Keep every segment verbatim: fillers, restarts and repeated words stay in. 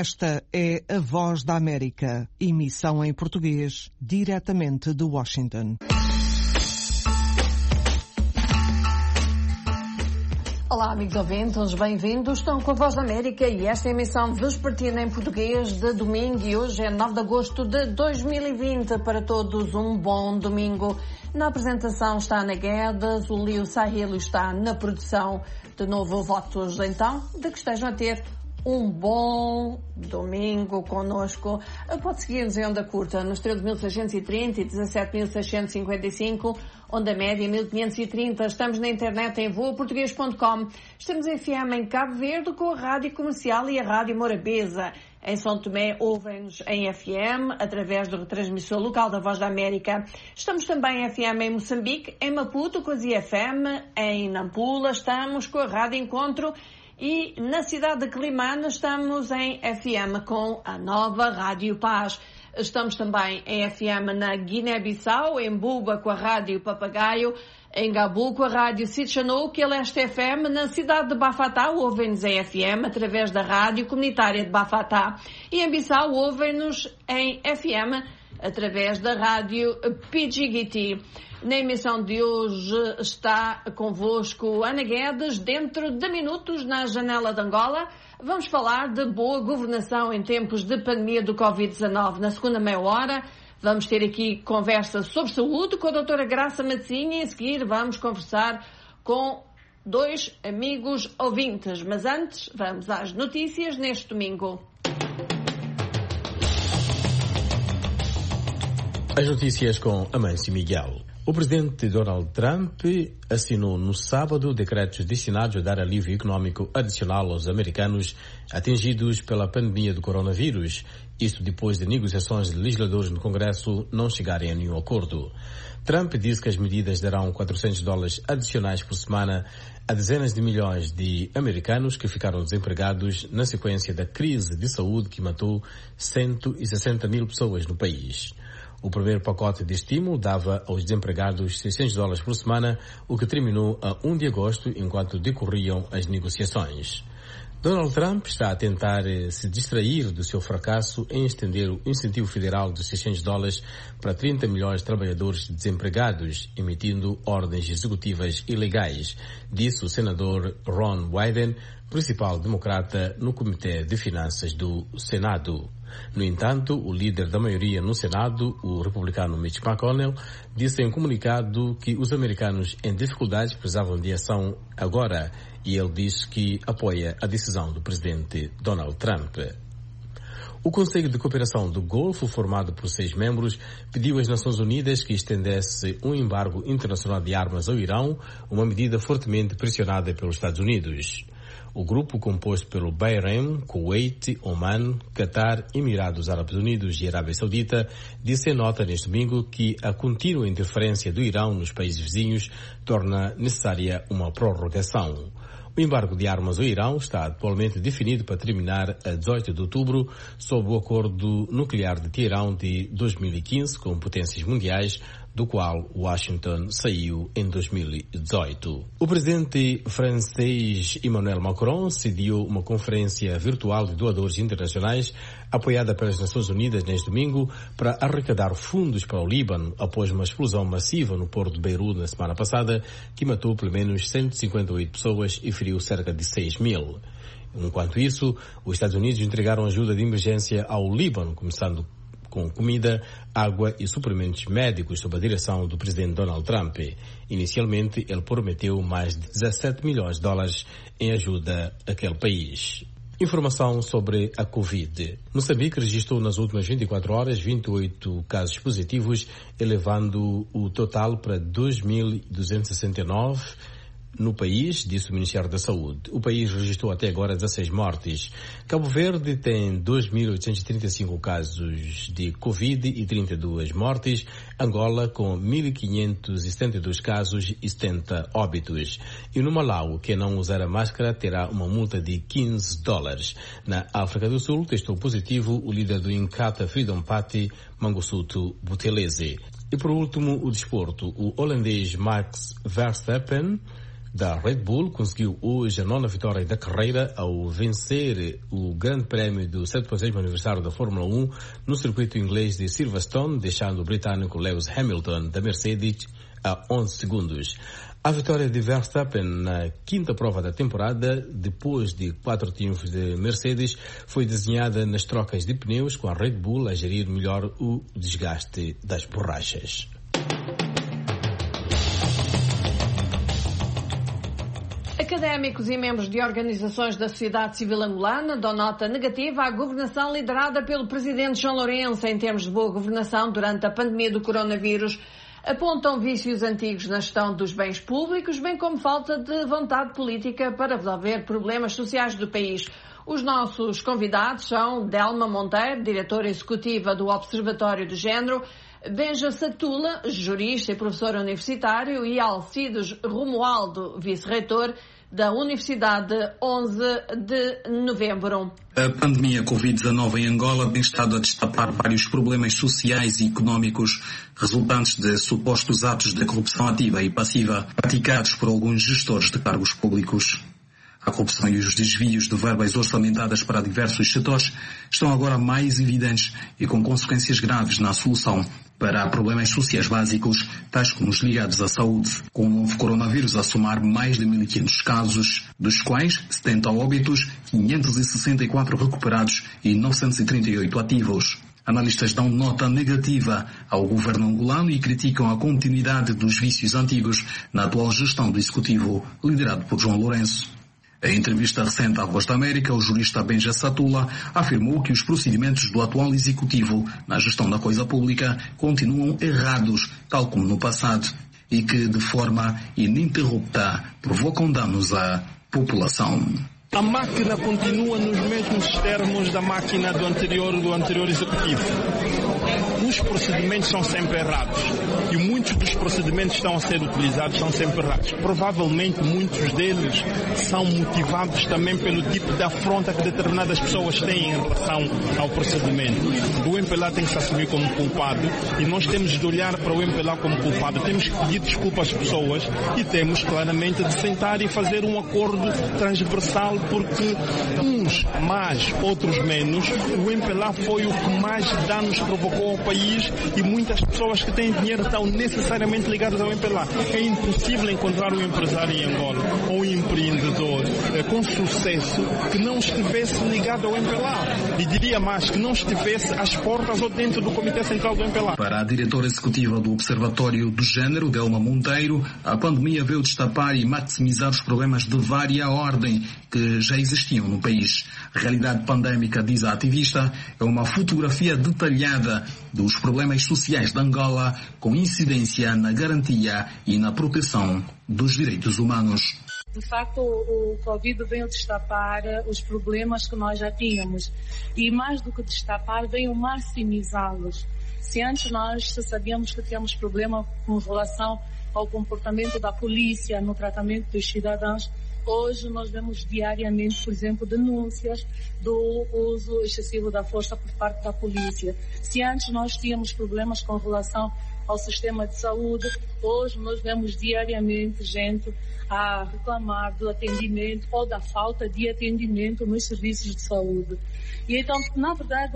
Esta é a Voz da América, emissão em português, diretamente de Washington. Olá, amigos ouvintes, bem-vindos. Estão com a Voz da América e esta é a emissão vespertina em português de domingo e hoje é nove de agosto de dois mil e vinte. Para todos, um bom domingo. Na apresentação está a Ana Guedes, o Leo Sahilo está na produção. De novo, votos então de que estejam a ter um bom domingo connosco. Pode seguir-nos em onda curta nos treze mil seiscentos e trinta e dezassete mil seiscentos e cinquenta e cinco, onda média mil quinhentos e trinta. Estamos na internet em voa português ponto com. Estamos em F M em Cabo Verde com a Rádio Comercial e a Rádio Morabeza. Em São Tomé ouvem-nos em F M através do retransmissor local da Voz da América. Estamos também em F M em Moçambique, em Maputo com a Z F M, em Nampula estamos com a Rádio Encontro. E na cidade de Climane estamos em F M com a nova Rádio Paz. Estamos também em F M na Guiné-Bissau, em Buba com a Rádio Papagaio, em Gabu com a Rádio Sitchanou, que é Leste F M, na cidade de Bafatá ouvem-nos em F M através da Rádio Comunitária de Bafatá. E em Bissau ouvem-nos em F M através da Rádio Pidjigiti. Na emissão de hoje está convosco Ana Guedes. Dentro de minutos, na Janela de Angola, vamos falar de boa governação em tempos de pandemia do covid dezenove. Na segunda meia hora, vamos ter aqui conversa sobre saúde com a doutora Graça Matzinha e, em seguir, vamos conversar com dois amigos ouvintes. Mas antes, vamos às notícias neste domingo. As notícias com Amâncio Miguel. O presidente Donald Trump assinou no sábado decretos destinados a dar alívio econômico adicional aos americanos atingidos pela pandemia do coronavírus, isto depois de negociações de legisladores no Congresso não chegarem a nenhum acordo. Trump disse que as medidas darão quatrocentos dólares adicionais por semana a dezenas de milhões de americanos que ficaram desempregados na sequência da crise de saúde que matou cento e sessenta mil pessoas no país. O primeiro pacote de estímulo dava aos desempregados seiscentos dólares por semana, o que terminou a um de agosto enquanto decorriam as negociações. Donald Trump está a tentar se distrair do seu fracasso em estender o incentivo federal de seiscentos dólares para trinta milhões de trabalhadores desempregados, emitindo ordens executivas ilegais, disse o senador Ron Wyden, principal democrata no Comitê de Finanças do Senado. No entanto, o líder da maioria no Senado, o republicano Mitch McConnell, disse em um comunicado que os americanos em dificuldades precisavam de ação agora, e ele diz que apoia a decisão do presidente Donald Trump. O Conselho de Cooperação do Golfo, formado por seis membros, pediu às Nações Unidas que estendesse um embargo internacional de armas ao Irão, uma medida fortemente pressionada pelos Estados Unidos. O grupo, composto pelo Bahrein, Kuwait, Oman, Qatar, Emirados Árabes Unidos e Arábia Saudita, disse em nota neste domingo que a contínua interferência do Irão nos países vizinhos torna necessária uma prorrogação. O embargo de armas ao Irão está atualmente definido para terminar a dezoito de outubro, sob o acordo nuclear de Teherão de dois mil e quinze com potências mundiais, do qual Washington saiu em dois mil e dezoito. O presidente francês Emmanuel Macron sediou uma conferência virtual de doadores internacionais apoiada pelas Nações Unidas neste domingo para arrecadar fundos para o Líbano após uma explosão massiva no porto de Beirute na semana passada que matou pelo menos cento e cinquenta e oito pessoas e feriu cerca de seis mil. Enquanto isso, os Estados Unidos entregaram ajuda de emergência ao Líbano, começando com comida, água e suprimentos médicos sob a direção do presidente Donald Trump. Inicialmente, ele prometeu mais de dezassete milhões de dólares em ajuda àquele país. Informação sobre a Covid. Moçambique registrou nas últimas vinte e quatro horas vinte e oito casos positivos, elevando o total para dois mil duzentos e sessenta e nove no país, disse o Ministério da Saúde. O país registrou até agora dezasseis mortes. Cabo Verde tem dois mil oitocentos e trinta e cinco casos de Covid e trinta e duas mortes. Angola com mil quinhentos e setenta e dois casos e setenta óbitos. E no Malau, quem não usar a máscara terá uma multa de quinze dólares. Na África do Sul, testou positivo o líder do Inkatha Freedom Party, Mangosuthu Buthelezi. E por último, o desporto. O holandês Max Verstappen da Red Bull conseguiu hoje a nona vitória da carreira ao vencer o Grande Prémio do setenta aniversário da Fórmula um no circuito inglês de Silverstone, deixando o britânico Lewis Hamilton da Mercedes a onze segundos. A vitória de Verstappen na quinta prova da temporada, depois de quatro triunfos de Mercedes, foi desenhada nas trocas de pneus, com a Red Bull a gerir melhor o desgaste das borrachas. Académicos e membros de organizações da sociedade civil angolana dão nota negativa à governação liderada pelo presidente João Lourenço em termos de boa governação durante a pandemia do coronavírus. Apontam vícios antigos na gestão dos bens públicos, bem como falta de vontade política para resolver problemas sociais do país. Os nossos convidados são Delma Monteiro, diretora executiva do Observatório do Género, Benja Satula, jurista e professor universitário, e Alcides Romualdo, vice-reitor da Universidade onze de novembro. A pandemia covid dezanove em Angola tem estado a destapar vários problemas sociais e económicos resultantes de supostos atos de corrupção ativa e passiva praticados por alguns gestores de cargos públicos. A corrupção e os desvios de verbas orçamentadas para diversos setores estão agora mais evidentes e com consequências graves na solução para problemas sociais básicos, tais como os ligados à saúde, com o novo coronavírus a somar mais de mil e quinhentos casos, dos quais setenta óbitos, quinhentos e sessenta e quatro recuperados e novecentos e trinta e oito ativos. Analistas dão nota negativa ao governo angolano e criticam a continuidade dos vícios antigos na atual gestão do Executivo, liderado por João Lourenço. Em entrevista recente à Voz da América, o jurista Benja Satula afirmou que os procedimentos do atual Executivo na gestão da coisa pública continuam errados, tal como no passado, e que, de forma ininterrupta, provocam danos à população. A máquina continua nos mesmos termos da máquina do anterior, do anterior Executivo. Os procedimentos são sempre errados e muitos dos procedimentos que estão a ser utilizados são sempre errados. Provavelmente muitos deles são motivados também pelo tipo de afronta que determinadas pessoas têm em relação ao procedimento. O M P L A tem que se assumir como culpado e nós temos de olhar para o M P L A como culpado. Temos que pedir desculpa às pessoas e temos claramente de sentar e fazer um acordo transversal, porque uns mais, outros menos, o M P L A foi o que mais danos provocou ao país e muitas pessoas que têm dinheiro estão necessariamente ligadas ao M P L A. É impossível encontrar um empresário em Angola ou um empreendedor eh, com sucesso que não estivesse ligado ao M P L A. E diria mais, que não estivesse às portas ou dentro do Comitê Central do M P L A. Para a diretora executiva do Observatório do Género, Delma Monteiro, a pandemia veio destapar e maximizar os problemas de vária ordem que já existiam no país. A realidade pandémica, diz a ativista, é uma fotografia detalhada dos problemas sociais de Angola, com incidência na garantia e na proteção dos direitos humanos. De facto, o Covid veio destapar os problemas que nós já tínhamos e, mais do que destapar, veio maximizá-los. Se antes nós sabíamos que tínhamos problema com relação ao comportamento da polícia no tratamento dos cidadãos, hoje nós vemos diariamente, por exemplo, denúncias do uso excessivo da força por parte da polícia. Se antes nós tínhamos problemas com relação ao sistema de saúde, hoje nós vemos diariamente gente a reclamar do atendimento ou da falta de atendimento nos serviços de saúde. E então, na verdade,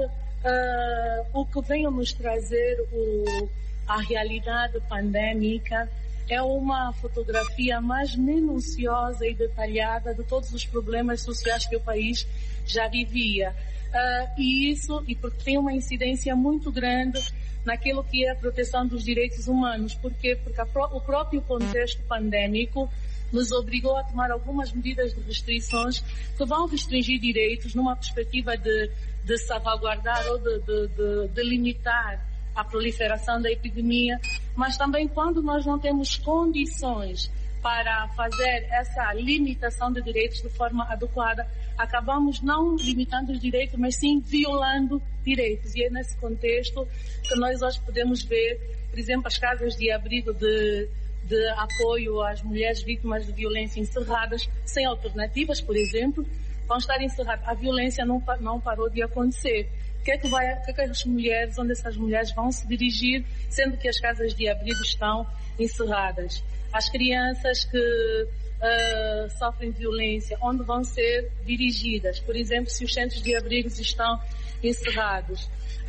uh, o que veio nos trazer o, a realidade pandêmica é uma fotografia mais minuciosa e detalhada de todos os problemas sociais que o país já vivia. Uh, e isso, e porque tem uma incidência muito grande naquilo que é a proteção dos direitos humanos. Por quê? Porque a, o próprio contexto pandêmico nos obrigou a tomar algumas medidas de restrições que vão restringir direitos numa perspectiva de, de salvaguardar ou de, de, de, de limitar a proliferação da epidemia, mas também quando nós não temos condições para fazer essa limitação de direitos de forma adequada, acabamos não limitando os direitos, mas sim violando direitos. E é nesse contexto que nós hoje podemos ver, por exemplo, as casas de abrigo de, de apoio às mulheres vítimas de violência encerradas, sem alternativas, por exemplo, vão estar encerradas. A violência não, não parou de acontecer. O que é que vai, o que é que as mulheres, onde essas mulheres vão se dirigir, sendo que as casas de abrigo estão encerradas? As crianças que uh, sofrem violência, onde vão ser dirigidas. Por exemplo, se os centros de abrigos estão encerrados.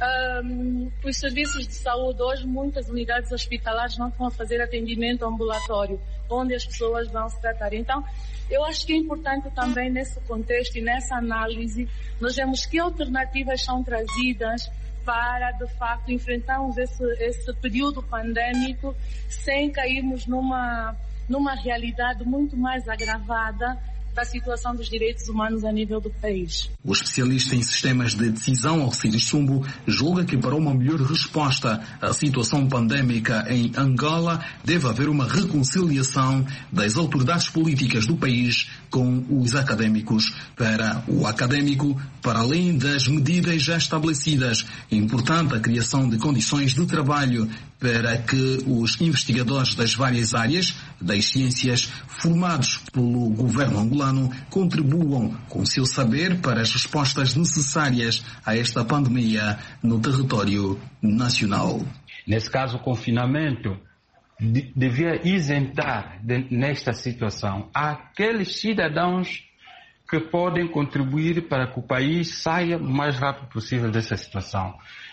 Um, os serviços de saúde, hoje muitas unidades hospitalares não estão a fazer atendimento ambulatório, onde as pessoas vão se tratar. Então, eu acho que é importante também nesse contexto e nessa análise, nós vemos que alternativas são trazidas para, de facto, enfrentarmos esse, esse período pandêmico sem cairmos numa, numa realidade muito mais agravada da situação dos direitos humanos a nível do país. O especialista em sistemas de decisão, Alcides Chumbo, julga que para uma melhor resposta à situação pandémica em Angola deve haver uma reconciliação das autoridades políticas do país com os académicos. Para o académico, para além das medidas já estabelecidas, é importante a criação de condições de trabalho para que os investigadores das várias áreas das ciências formados pelo governo angolano contribuam com seu saber para as respostas necessárias a esta pandemia no território nacional. Nesse caso, o confinamento de, devia isentar de, nesta situação aqueles cidadãos que podem contribuir para que o país saia o mais rápido possível dessa situação.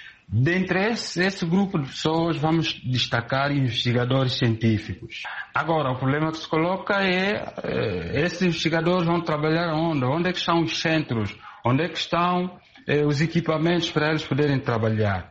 Dentre esse, esse grupo de pessoas, vamos destacar investigadores científicos. Agora, o problema que se coloca é, é esses investigadores vão trabalhar onde? Onde é que estão os centros? Onde é que estão é, os equipamentos para eles poderem trabalhar?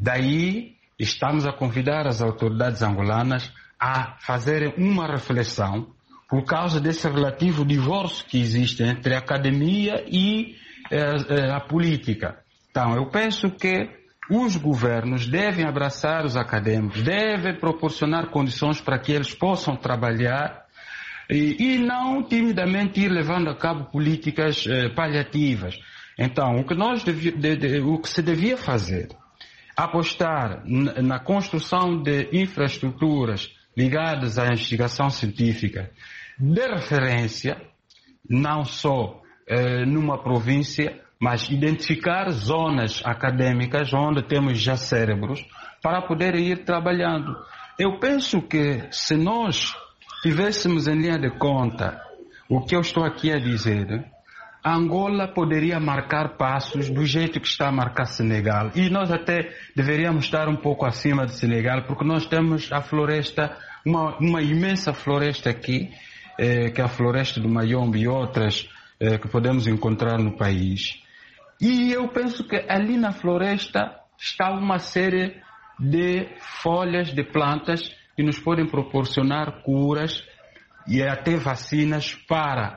Daí, estamos a convidar as autoridades angolanas a fazerem uma reflexão por causa desse relativo divórcio que existe entre a academia e é, a política. Então, eu penso que os governos devem abraçar os acadêmicos, devem proporcionar condições para que eles possam trabalhar e, e não timidamente ir levando a cabo políticas eh, paliativas. Então, o que, nós devia, de, de, o que se devia fazer, apostar na, na construção de infraestruturas ligadas à investigação científica de referência, não só eh, numa província, mas identificar zonas acadêmicas onde temos já cérebros para poder ir trabalhando. Eu penso que se nós tivéssemos em linha de conta o que eu estou aqui a dizer, Angola poderia marcar passos do jeito que está a marcar Senegal. E nós até deveríamos estar um pouco acima de Senegal, porque nós temos a floresta, uma, uma imensa floresta aqui, eh, que é a floresta do Mayombe e outras eh, que podemos encontrar no país. E eu penso que ali na floresta está uma série de folhas, de plantas que nos podem proporcionar curas e até vacinas para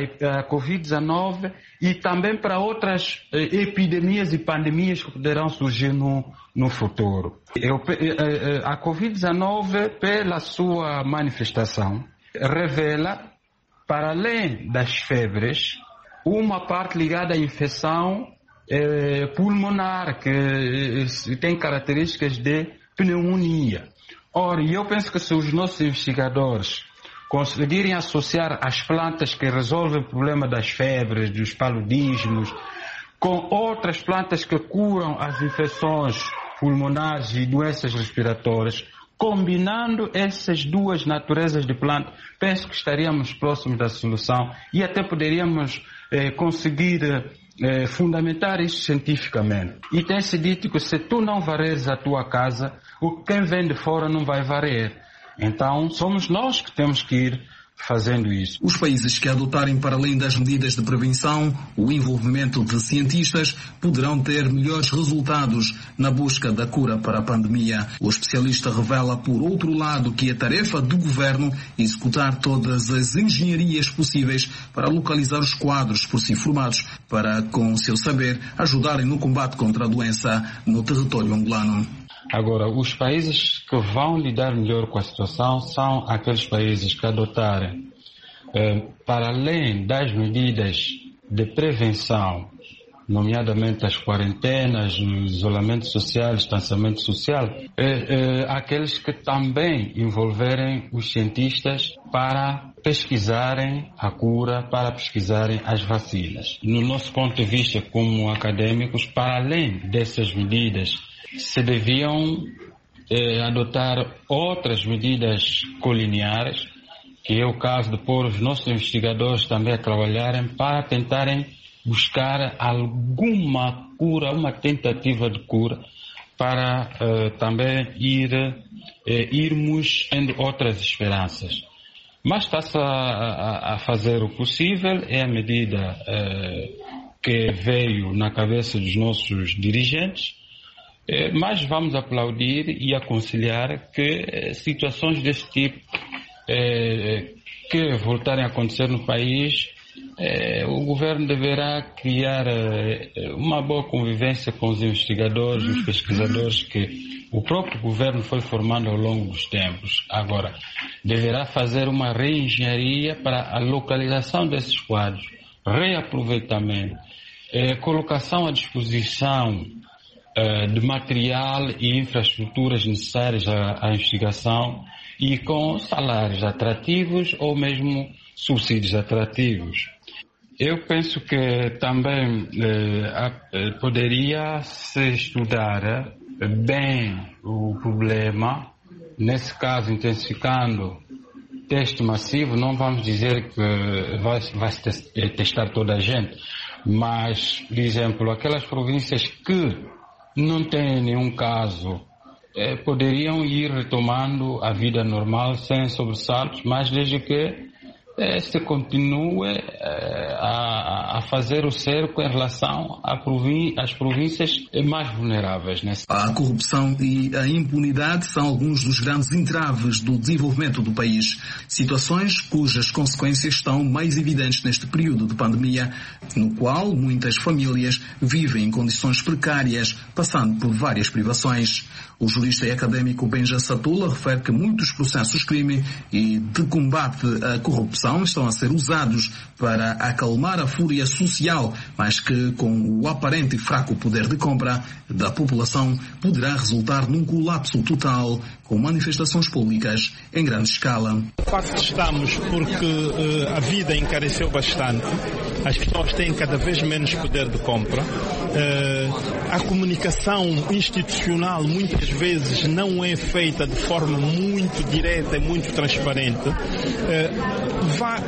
a covid dezenove e também para outras eh, epidemias e pandemias que poderão surgir no, no futuro. Eu, eh, a covid dezenove, pela sua manifestação, revela, para além das febres, uma parte ligada à infecção eh, pulmonar, que eh, tem características de pneumonia. Ora, eu penso que se os nossos investigadores conseguirem associar as plantas que resolvem o problema das febres, dos paludismos, com outras plantas que curam as infecções pulmonares e doenças respiratórias, combinando essas duas naturezas de planta, penso que estaríamos próximos da solução e até poderíamos eh, conseguir eh, fundamentar isso cientificamente. E tem-se dito que se tu não vareres a tua casa, o quem vem de fora não vai varer. Então, somos nós que temos que ir fazendo isso. Os países que adotarem, para além das medidas de prevenção, o envolvimento de cientistas, poderão ter melhores resultados na busca da cura para a pandemia. O especialista revela, por outro lado, que a tarefa do governo é executar todas as engenharias possíveis para localizar os quadros por si formados, para, com o seu saber, ajudarem no combate contra a doença no território angolano. Agora, os países que vão lidar melhor com a situação são aqueles países que adotarem, eh, para além das medidas de prevenção, nomeadamente as quarentenas, o isolamento social, o distanciamento social, eh, eh, aqueles que também envolverem os cientistas para pesquisarem a cura, para pesquisarem as vacinas. No nosso ponto de vista como acadêmicos, para além dessas medidas, se deviam eh, adotar outras medidas colineares que é o caso de pôr os nossos investigadores também a trabalharem para tentarem buscar alguma cura, uma tentativa de cura, para uh, também ir, uh, irmos tendo outras esperanças. Mas está-se a, a, a fazer o possível, é a medida uh, que veio na cabeça dos nossos dirigentes, uh, mas vamos aplaudir e aconselhar que uh, situações deste tipo uh, que voltarem a acontecer no país, Eh, o governo deverá criar eh, uma boa convivência com os investigadores, os pesquisadores que o próprio governo foi formando ao longo dos tempos. Agora, deverá fazer uma reengenharia para a localização desses quadros, reaproveitamento, eh, colocação à disposição eh, de material e infraestruturas necessárias à, à investigação e com salários atrativos ou mesmo subsídios atrativos. Eu penso que também eh, poderia se estudar bem o problema, nesse caso intensificando teste massivo. Não vamos dizer que vai, vai se testar toda a gente, mas, por exemplo, aquelas províncias que não têm nenhum caso eh, poderiam ir retomando a vida normal sem sobressaltos, mas desde que se continue a, a fazer o cerco em relação às províncias mais vulneráveis. Né? A corrupção e a impunidade são alguns dos grandes entraves do desenvolvimento do país. Situações cujas consequências estão mais evidentes neste período de pandemia, no qual muitas famílias vivem em condições precárias, passando por várias privações. O jurista e académico Benja Satula refere que muitos processos crime e de combate à corrupção estão a ser usados para acalmar a fúria social, mas que com o aparente e fraco poder de compra da população poderá resultar num colapso total, com manifestações públicas em grande escala. De facto estamos porque uh, a vida encareceu bastante, as pessoas têm cada vez menos poder de compra, uh, a comunicação institucional muitas vezes não é feita de forma muito direta e muito transparente. Uh, vai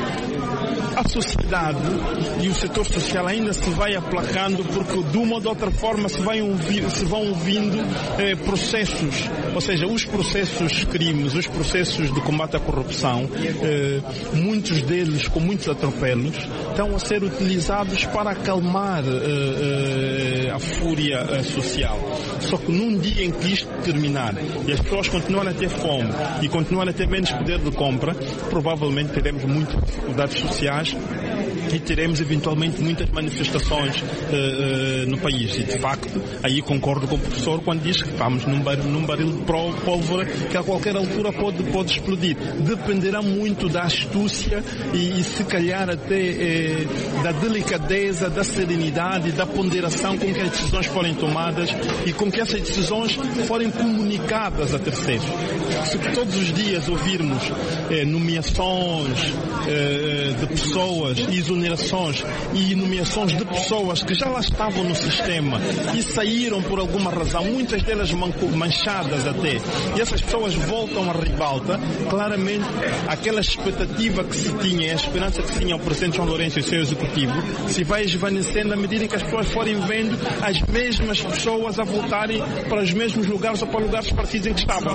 a sociedade e o setor social ainda se vai aplacando porque de uma ou de outra forma se, vai ouvir, se vão ouvindo eh, processos, ou seja, os processos crimes, os processos de combate à corrupção, eh, muitos deles com muitos atropelos, estão a ser utilizados para acalmar eh, eh, a fúria eh, social. Só que num dia em que isto terminar e as pessoas continuarem a ter fome e continuarem a ter menos poder de compra, provavelmente teremos muitas dificuldades sociais e teremos eventualmente muitas manifestações uh, uh, no país. E de facto, aí concordo com o professor quando diz que estamos num baril, num baril de pólvora que a qualquer altura pode, pode explodir. Dependerá muito da astúcia e, e se calhar até eh, da delicadeza, da serenidade, da ponderação com que as decisões forem tomadas e com que essas decisões forem comunicadas a terceiros. Se todos os dias ouvirmos eh, nomeações eh, de pessoas, exonerações e nomeações de pessoas que já lá estavam no sistema e saíram por alguma razão, muitas delas manchadas até, e essas pessoas voltam à ribalta, claramente aquela expectativa que se tinha, a esperança que se tinha o presidente João Lourenço e o seu executivo, se vai esvanecendo à medida que as pessoas forem vendo as mesmas pessoas a voltarem para os mesmos lugares ou para lugares parecidos em que estavam.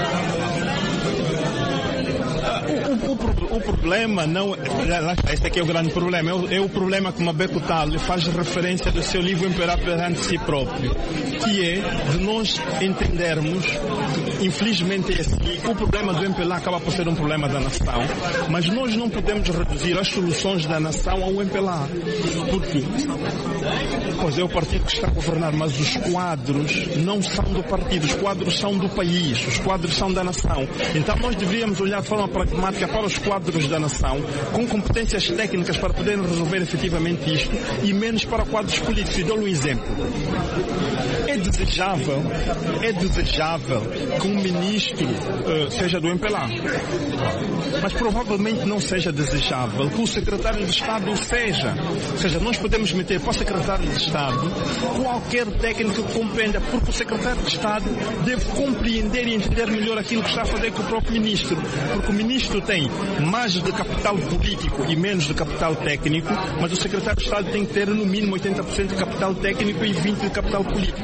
O, o, o problema não... Este aqui é o grande problema. É o, é o problema que Mabeco Tal faz referência do seu livro Imperar perante si próprio, que é de nós entendermos, infelizmente é assim, o problema do M P L A acaba por ser um problema da nação, mas nós não podemos reduzir as soluções da nação ao M P L A, porque pois é o partido que está a governar, mas os quadros não são do partido, os quadros são do país, os quadros são da nação. Então nós deveríamos olhar de forma pragmática para os quadros da nação, com competências técnicas para poderem resolver efetivamente isto, e menos para quadros políticos. E dou-lhe um exemplo. É desejável, é desejável que um ministro uh, seja do M P L A. Mas provavelmente não seja desejável que o secretário de Estado o seja. Ou seja, nós podemos meter para o secretário de Estado qualquer técnico que compreenda, porque o secretário de Estado deve compreender e entender melhor aquilo que está a fazer com o próprio ministro. Porque o ministro tem mais de capital político e menos de capital técnico, mas o secretário de Estado tem que ter no mínimo oitenta por cento de capital técnico e vinte por cento de capital político.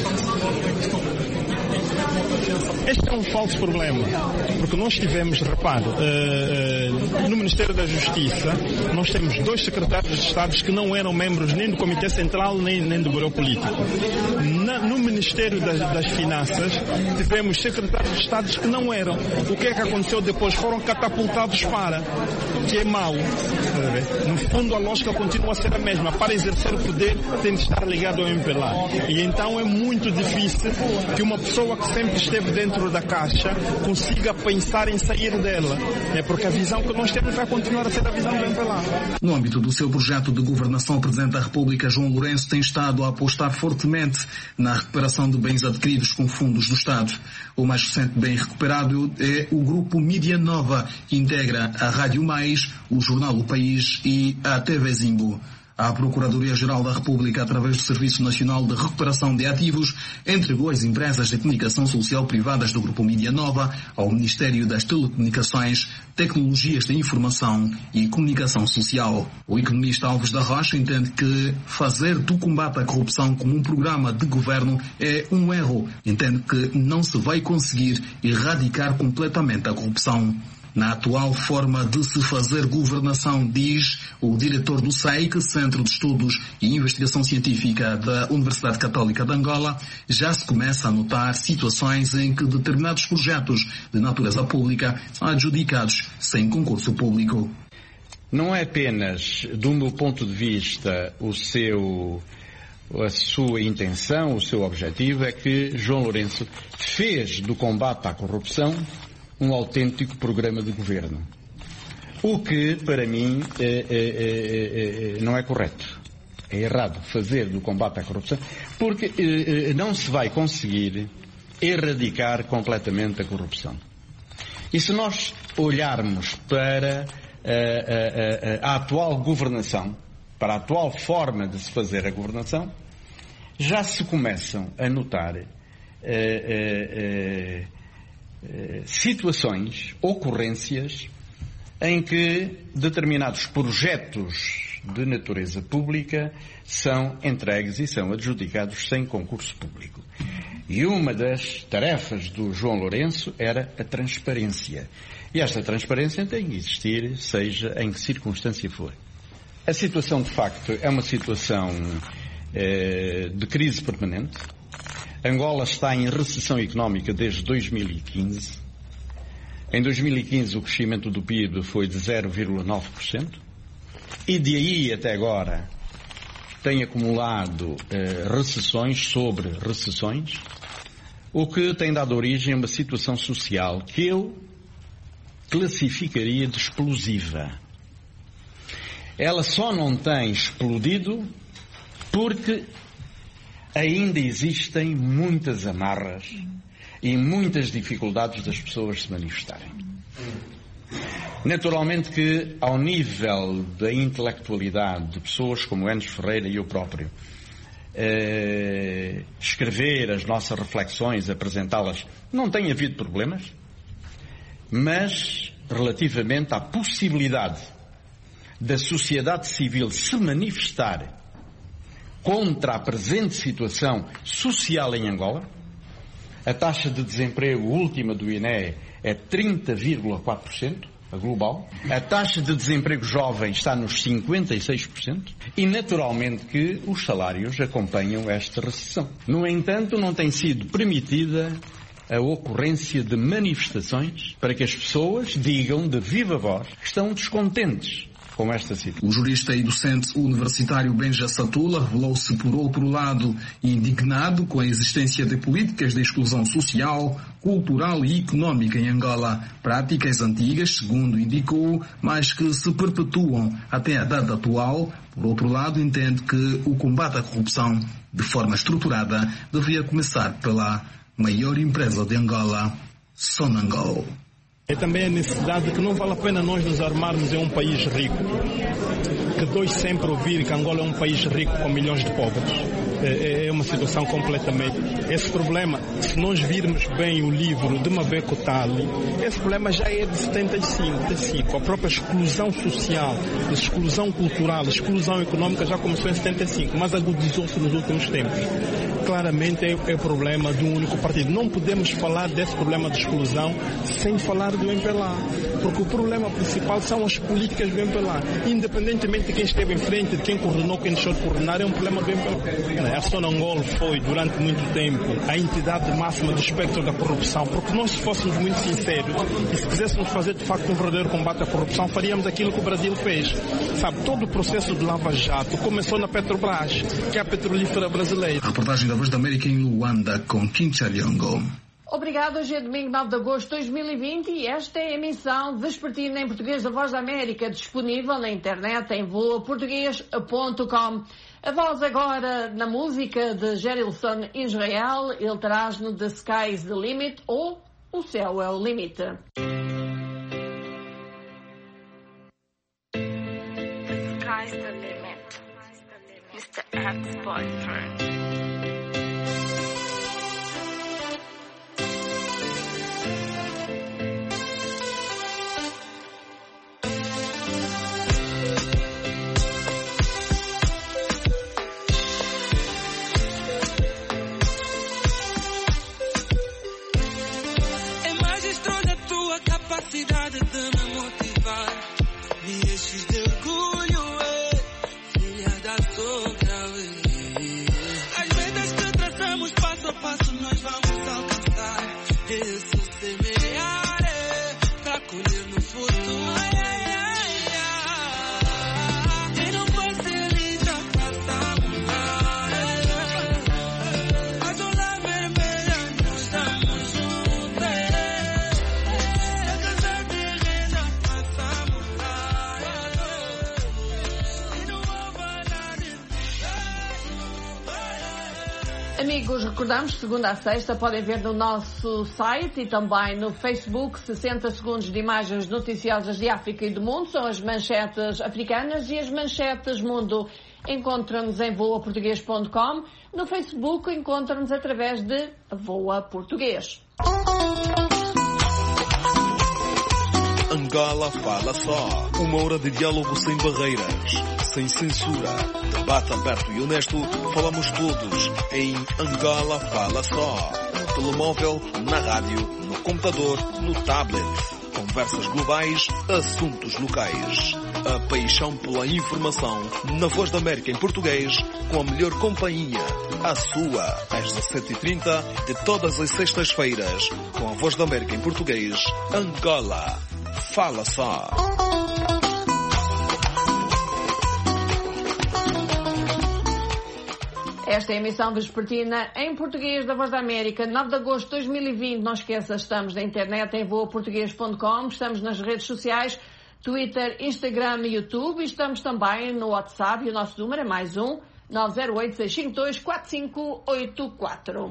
Este é um falso problema, porque nós tivemos, repare, uh, uh, no Ministério da Justiça, nós temos dois secretários de Estado que não eram membros nem do Comitê Central, nem, nem do Bureau Político. Na, no Ministério das, das Finanças, tivemos secretários de Estado que não eram. O que é que aconteceu depois? Foram catapultados para, que é mau. No fundo, a lógica continua a ser a mesma. Para exercer o poder, tem de estar ligado ao M P L A. E então é muito difícil que uma pessoa que sempre esteve dentro da caixa consiga pensar em sair dela. É porque a visão que nós temos vai continuar a ser a visão do M P L A. No âmbito do seu projeto de governação, o Presidente da República, João Lourenço, tem estado a apostar fortemente na recuperação de bens adquiridos com fundos do Estado. O mais recente bem recuperado é o grupo Mídia Nova, que integra a Rádio Mais, o Jornal O País e a T V Zimbo. A Procuradoria-Geral da República, através do Serviço Nacional de Recuperação de Ativos, entregou as empresas de comunicação social privadas do Grupo Mídia Nova ao Ministério das Telecomunicações, Tecnologias da Informação e Comunicação Social. O economista Alves da Rocha entende que fazer do combate à corrupção como um programa de governo é um erro. Entende que não se vai conseguir erradicar completamente a corrupção. Na atual forma de se fazer governação, diz o diretor do S E I C, Centro de Estudos e Investigação Científica da Universidade Católica de Angola, já se começa a notar situações em que determinados projetos de natureza pública são adjudicados sem concurso público. Não é apenas, do meu ponto de vista, o seu, a sua intenção, o seu objetivo, é que João Lourenço fez do combate à corrupção um autêntico programa de governo. O que, para mim, é, é, é, é, não é correto. É errado fazer do combate à corrupção, porque é, não se vai conseguir erradicar completamente a corrupção. E se nós olharmos para a, a, a, a atual governação, para a atual forma de se fazer a governação, já se começam a notar é, é, é, situações, ocorrências em que determinados projetos de natureza pública são entregues e são adjudicados sem concurso público. E uma das tarefas do João Lourenço era a transparência. E esta transparência tem que existir, seja em que circunstância for. A situação, de facto, é uma situação eh, de crise permanente. Angola está em recessão económica desde dois mil e quinze. Em dois mil e quinze o crescimento do P I B foi de zero vírgula nove por cento e de aí até agora tem acumulado eh, recessões sobre recessões, o que tem dado origem a uma situação social que eu classificaria de explosiva. Ela só não tem explodido porque ainda existem muitas amarras e muitas dificuldades das pessoas se manifestarem. Naturalmente que, ao nível da intelectualidade de pessoas como Enes Ferreira e eu próprio, eh, escrever as nossas reflexões, apresentá-las, não tem havido problemas, mas relativamente à possibilidade da sociedade civil se manifestar contra a presente situação social em Angola, a taxa de desemprego última do I N E é trinta vírgula quatro por cento, a global. A taxa de desemprego jovem está nos cinquenta e seis por cento e, naturalmente, que os salários acompanham esta recessão. No entanto, não tem sido permitida a ocorrência de manifestações para que as pessoas digam de viva voz que estão descontentes com esta situação. O jurista e docente universitário Benja Satula revelou-se, por outro lado, indignado com a existência de políticas de exclusão social, cultural e económica em Angola, práticas antigas, segundo indicou, mas que se perpetuam até a data atual. Por outro lado, entende que o combate à corrupção, de forma estruturada, devia começar pela maior empresa de Angola, Sonangol. É também a necessidade de que não vale a pena nós nos armarmos em um país rico, que dois sempre ouvir que Angola é um país rico com milhões de pobres. É, é uma situação completamente... Esse problema, se nós virmos bem o livro de Mabeko Tali, esse problema já é de setenta e cinco. A própria exclusão social, a exclusão cultural, a exclusão econômica já começou em setenta e cinco, mas agudizou-se nos últimos tempos. Claramente é, é problema de um único partido. Não podemos falar desse problema de exclusão sem falar do M P L A, porque o problema principal são as políticas do M P L A. Independentemente de quem esteve em frente, de quem coordenou, quem deixou de coordenar, é um problema do M P L A. A Sonangol foi, durante muito tempo, a entidade máxima do espectro da corrupção, porque nós, se fôssemos muito sinceros e se quiséssemos fazer de facto um verdadeiro combate à corrupção, faríamos aquilo que o Brasil fez. Sabe, todo o processo de Lava Jato começou na Petrobras, que é a petrolífera brasileira. A reportagem da Voz da América em Luanda, com Kim Chalyongo. Obrigado. Hoje é domingo nove de agosto de dois mil e vinte e esta é a emissão vespertina em português da Voz da América, disponível na internet em voa português ponto com. A voz agora na música de Gerilson Israel, ele traz-nos The Sky's the Limit ou O Céu é o Limite. The sky's the limit, mister Ex-Boyfriend. Capacidade de me motivar, me enches de orgulho, é, filha da sogra, é. As metas que traçamos passo a passo nós vamos alcançar, isso semear, é, pra colher no futuro. Ai, ai, ai, ai. Quem não facilita, passamos lá, é. A zona vermelha nós damos junto, é. Amigos, recordamos, segunda a sexta, podem ver no nosso site e também no Facebook sessenta segundos de imagens noticiosas de África e do mundo. São as manchetes africanas e as manchetes mundo. Encontra-nos em voa português ponto com. No Facebook encontra-nos através de Voa Português. Angola Fala Só. Uma hora de diálogo sem barreiras, sem censura. Debate aberto e honesto. Falamos todos em Angola Fala Só. No telemóvel, na rádio, no computador, no tablet. Conversas globais, assuntos locais. A paixão pela informação na Voz da América em português, com a melhor companhia. A sua, às dezassete e trinta, de todas as sextas-feiras, com a Voz da América em português, Angola Fala Só. Esta é a emissão vespertina em português da Voz da América, nove de agosto de dois mil e vinte. Não esqueça, estamos na internet em voa português ponto com, estamos nas redes sociais, Twitter, Instagram e YouTube, e estamos também no WhatsApp e o nosso número é mais um, nove zero oito, seis cinco dois, quatro cinco oito quatro.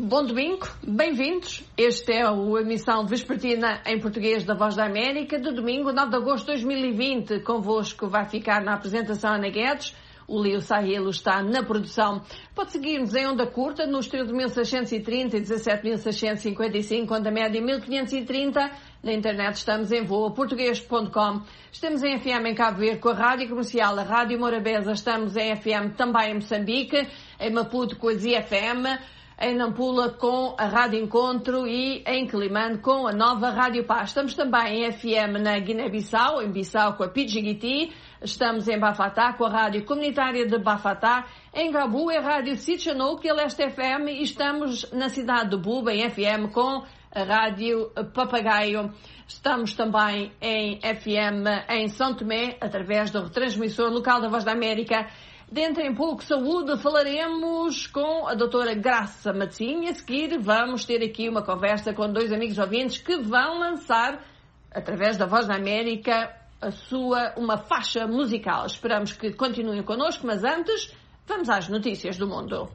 bom domingo, bem-vindos. Este é a emissão vespertina em português da Voz da América, de domingo, nove de agosto de dois mil e vinte. Convosco vai ficar na apresentação Ana Guedes. O Leo Sahelo está na produção. Pode seguir-nos em onda curta no estilo de mil seiscentos e trinta e dezassete mil seiscentos e cinquenta e cinco, onda média mil quinhentos e trinta. Na internet estamos em voa português ponto com. Estamos em F M em Cabo Verde com a Rádio Comercial, a Rádio Morabeza. Estamos em F M também em Moçambique, em Maputo com a Z F M, em Nampula com a Rádio Encontro e em Quelimane com a nova Rádio Paz. Estamos também em F M na Guiné-Bissau, em Bissau com a Pidgiguiti. Estamos em Bafatá com a Rádio Comunitária de Bafatá. Em Gabu é a Rádio Sitchanouk e a Leste F M. E estamos na cidade de Buba, em F M, com a Rádio Papagaio. Estamos também em F M em São Tomé, através do retransmissor local da Voz da América. Dentro em pouco, saúde, falaremos com a doutora Graça Matzinha. A seguir, vamos ter aqui uma conversa com dois amigos ouvintes que vão lançar, através da Voz da América, a sua, uma faixa musical. Esperamos que continuem connosco, mas antes, vamos às notícias do mundo.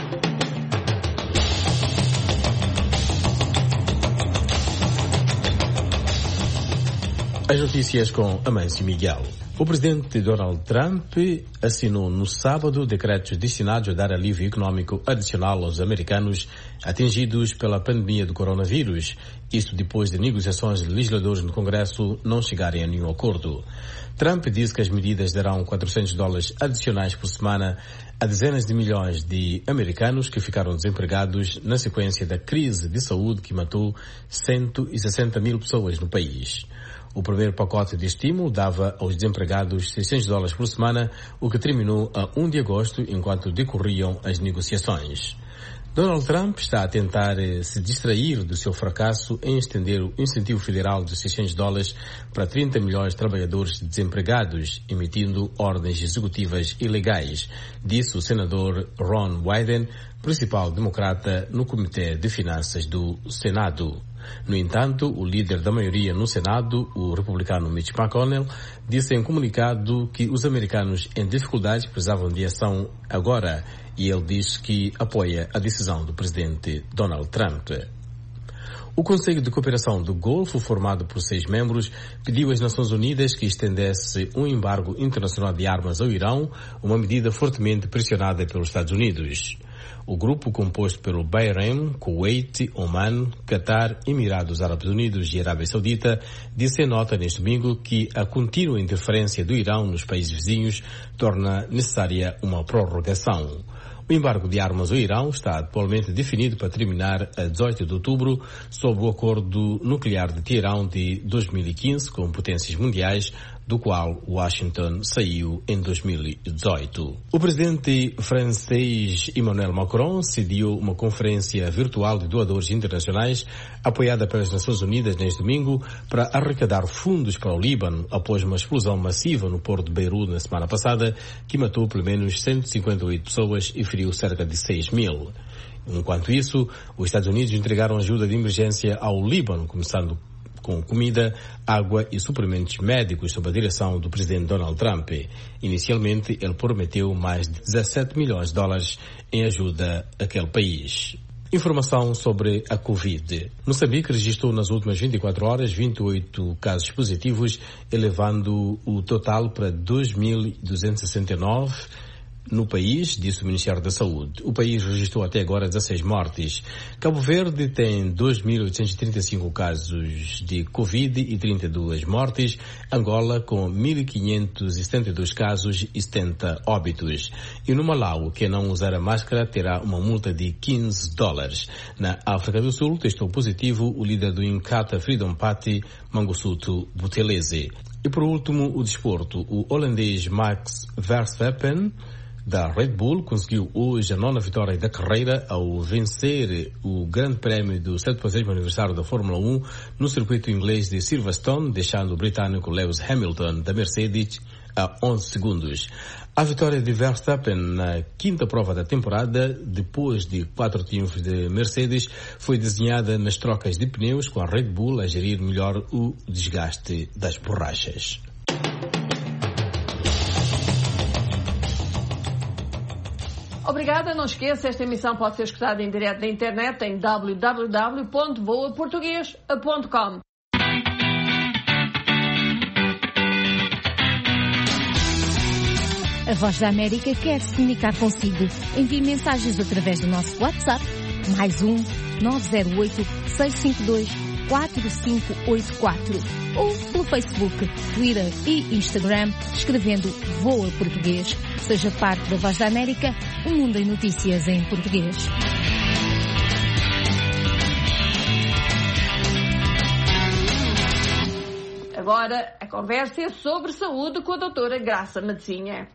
As notícias com Amâncio Miguel. O presidente Donald Trump assinou no sábado decretos destinados a dar alívio econômico adicional aos americanos atingidos pela pandemia do coronavírus, isto depois de negociações de legisladores no Congresso não chegarem a nenhum acordo. Trump disse que as medidas darão quatrocentos dólares adicionais por semana a dezenas de milhões de americanos que ficaram desempregados na sequência da crise de saúde que matou cento e sessenta mil pessoas no país. O primeiro pacote de estímulo dava aos desempregados seiscentos dólares por semana, o que terminou a primeiro de agosto enquanto decorriam as negociações. Donald Trump está a tentar se distrair do seu fracasso em estender o incentivo federal de seiscentos dólares para trinta milhões de trabalhadores desempregados, emitindo ordens executivas ilegais, disse o senador Ron Wyden, principal democrata no Comitê de Finanças do Senado. No entanto, o líder da maioria no Senado, o republicano Mitch McConnell, disse em comunicado que os americanos em dificuldades precisavam de ação agora, e ele diz que apoia a decisão do presidente Donald Trump. O Conselho de Cooperação do Golfo, formado por seis membros, pediu às Nações Unidas que estendesse um embargo internacional de armas ao Irão, uma medida fortemente pressionada pelos Estados Unidos. O grupo, composto pelo Bahrein, Kuwait, Oman, Qatar, Emirados Árabes Unidos e Arábia Saudita, disse em nota neste domingo que a contínua interferência do Irão nos países vizinhos torna necessária uma prorrogação. O embargo de armas ao Irão está atualmente definido para terminar a dezoito de outubro, sob o acordo nuclear de Teherão de dois mil e quinze com potências mundiais, do qual Washington saiu em dois mil e dezoito. O presidente francês Emmanuel Macron sediou uma conferência virtual de doadores internacionais apoiada pelas Nações Unidas neste domingo para arrecadar fundos para o Líbano após uma explosão massiva no porto de Beirute na semana passada que matou pelo menos cento e cinquenta e oito pessoas e feriu cerca de seis mil. Enquanto isso, os Estados Unidos entregaram ajuda de emergência ao Líbano, começando com comida, água e suprimentos médicos sob a direção do presidente Donald Trump. Inicialmente, ele prometeu mais de dezassete milhões de dólares em ajuda àquele país. Informação sobre a Covid. Moçambique registrou nas últimas vinte e quatro horas vinte e oito casos positivos, elevando o total para dois mil duzentos e sessenta e nove no país, disse o Ministério da Saúde. O país registrou até agora dezasseis mortes. Cabo Verde tem dois mil oitocentos e trinta e cinco casos de Covid e trinta e duas mortes. Angola com mil quinhentos e setenta e dois casos e setenta óbitos. E no Malau, quem não usar a máscara terá uma multa de quinze dólares. Na África do Sul, testou positivo o líder do Inkatha Freedom Party, Mangosuthu Buthelezi. E por último, o desporto. O holandês Max Verstappen da Red Bull conseguiu hoje a nona vitória da carreira ao vencer o Grande Prémio do setenta aniversário da Fórmula um no circuito inglês de Silverstone, deixando o britânico Lewis Hamilton da Mercedes a onze segundos. A vitória de Verstappen na quinta prova da temporada, depois de quatro triunfos de Mercedes, foi desenhada nas trocas de pneus, com a Red Bull a gerir melhor o desgaste das borrachas. Obrigada, não esqueça, esta emissão pode ser escutada em direto na internet em w w w ponto voa português ponto com. A Voz da América quer se comunicar consigo. Envie mensagens através do nosso WhatsApp, mais um nove zero oito, seis cinco dois, quatro cinco oito quatro, ou pelo Facebook, Twitter e Instagram, escrevendo Voa Português. Seja parte da Voz da América, o mundo em notícias em português. Agora, a conversa é sobre saúde com a doutora Graça Matezinha.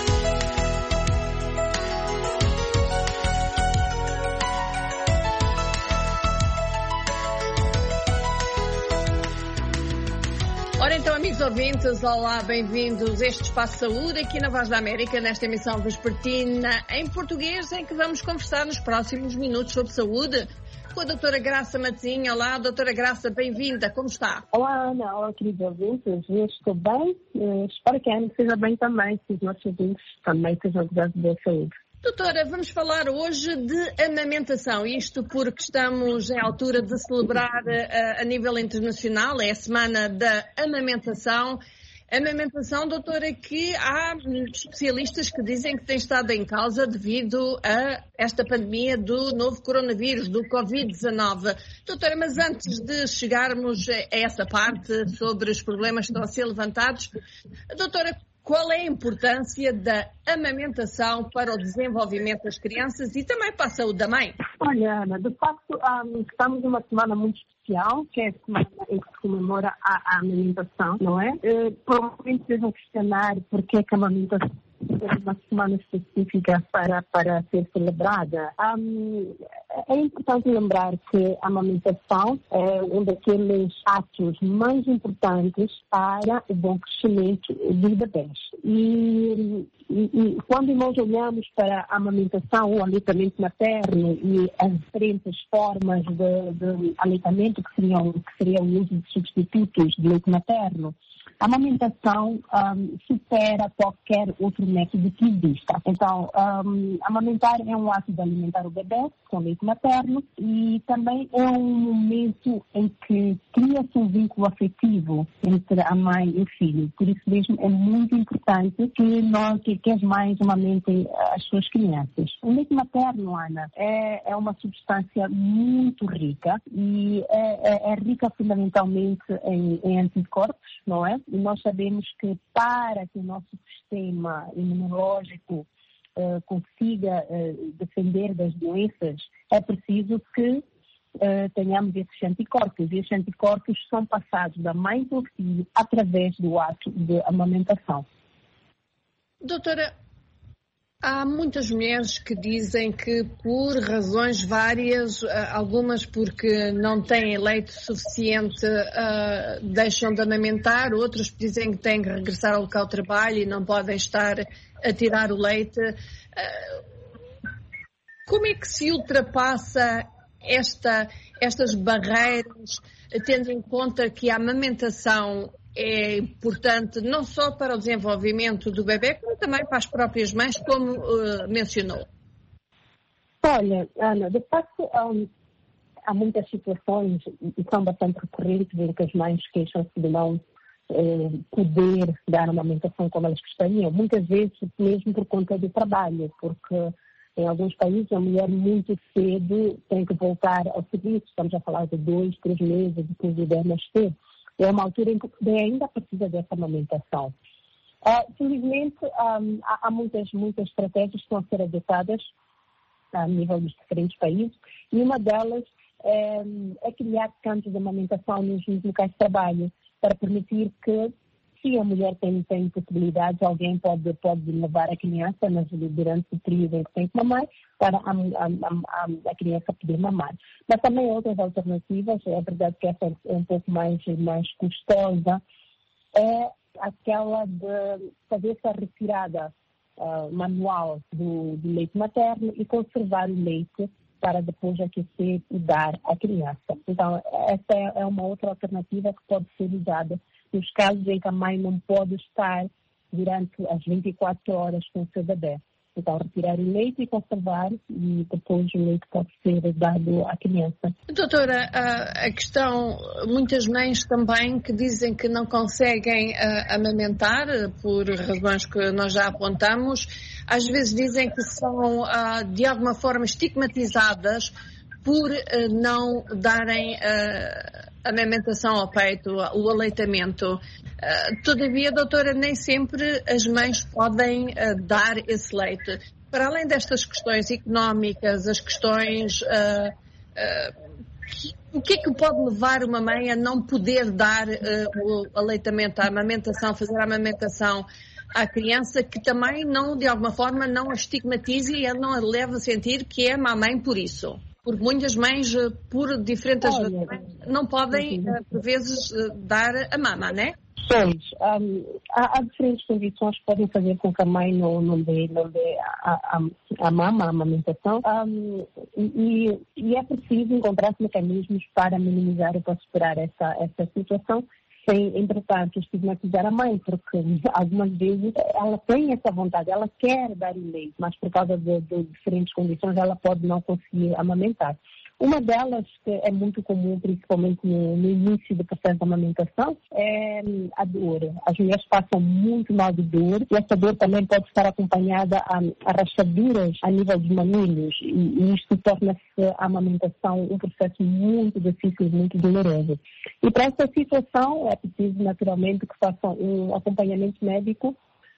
Ora então, amigos ouvintes, olá, bem-vindos a este Espaço Saúde aqui na Voz da América, nesta emissão vespertina em português, em que vamos conversar nos próximos minutos sobre saúde com a doutora Graça Matezinha. Olá, doutora Graça, bem-vinda, como está? Olá, Ana, olá, queridos ouvintes, eu estou bem, eu espero que a Ana esteja bem também, que os nossos ouvintes também estejam cuidados da saúde. Doutora, vamos falar hoje de amamentação, isto porque estamos em altura de celebrar uh, a nível internacional, é a Semana da Amamentação. Amamentação, doutora, que há especialistas que dizem que tem estado em causa devido a esta pandemia do novo coronavírus, do covid dezenove. Doutora, mas antes de chegarmos a essa parte sobre os problemas que estão a ser levantados, doutora, qual é a importância da amamentação para o desenvolvimento das crianças e também para a saúde da mãe? Olha, Ana, de facto, um, estamos numa semana muito especial, que é a semana em que se comemora a, a amamentação, não é? Uh, provavelmente vocês vão questionar por que a amamentação é uma semana específica para, para ser celebrada. Um, é importante lembrar que a amamentação é um daqueles atos mais importantes para o bom crescimento dos bebês. E, e, e quando nós olhamos para a amamentação, o aleitamento materno e as diferentes formas de, de aleitamento que seriam, que seriam o uso de substitutos de leite materno, a amamentação um, supera qualquer outro método que exista. Então, um, amamentar é um ato de alimentar o bebê com leite materno e também é um momento em que cria-se um vínculo afetivo entre a mãe e o filho. Por isso mesmo é muito importante que, nós, que, que as mães amamentem as suas crianças. O leite materno, Ana, é, é uma substância muito rica e é, é, é rica fundamentalmente em, em anticorpos, não é? E nós sabemos que para que o nosso sistema imunológico uh, consiga uh, defender das doenças, é preciso que uh, tenhamos esses anticorpos. E esses anticorpos são passados da mãe para o filho através do ato de amamentação. Doutora, há muitas mulheres que dizem que por razões várias, algumas porque não têm leite suficiente, uh, deixam de amamentar, outras dizem que têm que regressar ao local de trabalho e não podem estar a tirar o leite. Uh, como é que se ultrapassa esta, estas barreiras, tendo em conta que a amamentação é importante não só para o desenvolvimento do bebê, como também para as próprias mães, como uh, mencionou? Olha, Ana, de facto, um, há muitas situações, e são bastante recorrentes, em que as mães queixam-se de não eh, poder dar uma amamentação como elas gostariam, muitas vezes mesmo por conta do trabalho, porque em alguns países a mulher muito cedo tem que voltar ao serviço, estamos a falar de dois, três meses depois do bebê nascer. É uma altura em que o bebê ainda precisa dessa amamentação. Uh, felizmente, um, há, há muitas, muitas estratégias que estão a ser adotadas a nível dos diferentes países, e uma delas é, é criar campos de amamentação nos, nos locais de trabalho, para permitir que, se a mulher tem, tem possibilidades, alguém pode, pode levar a criança mas durante o período em que tem que mamar, para a, a, a, a criança poder mamar. Mas também outras alternativas, é verdade que essa é um pouco mais, mais custosa, é aquela de fazer essa retirada uh, manual do, do leite materno e conservar o leite para depois aquecer e dar à criança. Então, essa é uma outra alternativa que pode ser usada nos casos em que a mãe não pode estar durante as vinte e quatro horas com o seu bebê. Então, retirar o leite e conservar, e depois o leite pode ser dado à criança. Doutora, a questão, muitas mães também que dizem que não conseguem amamentar, por razões que nós já apontamos, às vezes dizem que são, de alguma forma, estigmatizadas por não darem a amamentação ao peito, o aleitamento. Todavia, doutora, nem sempre as mães podem dar esse leite. Para além destas questões económicas, as questões... Uh, uh, o que é que pode levar uma mãe a não poder dar uh, o aleitamento, a amamentação, fazer a amamentação à criança, que também não, de alguma forma, não a estigmatize e não a leve a sentir que é má mãe por isso? Porque muitas mães, por diferentes razões, não podem, uh, por vezes, uh, dar a mama, não é? Pois, um, há, há diferentes condições que podem fazer com que a mãe não, não dê, não dê a, a, a mama, a amamentação, um, e, e é preciso encontrar mecanismos para minimizar ou para superar essa, essa situação, sem, entretanto, estigmatizar a mãe, porque algumas vezes ela tem essa vontade, ela quer dar o leite, mas por causa de, de diferentes condições ela pode não conseguir amamentar. Uma delas, que é muito comum, principalmente no, no início do processo de amamentação, é a dor. As mulheres passam muito mal de dor, e essa dor também pode estar acompanhada a, a rachaduras a nível dos mamilhos, e, e isto torna-se a amamentação um processo muito difícil, muito doloroso. E para essa situação é preciso, naturalmente, que façam um acompanhamento médico,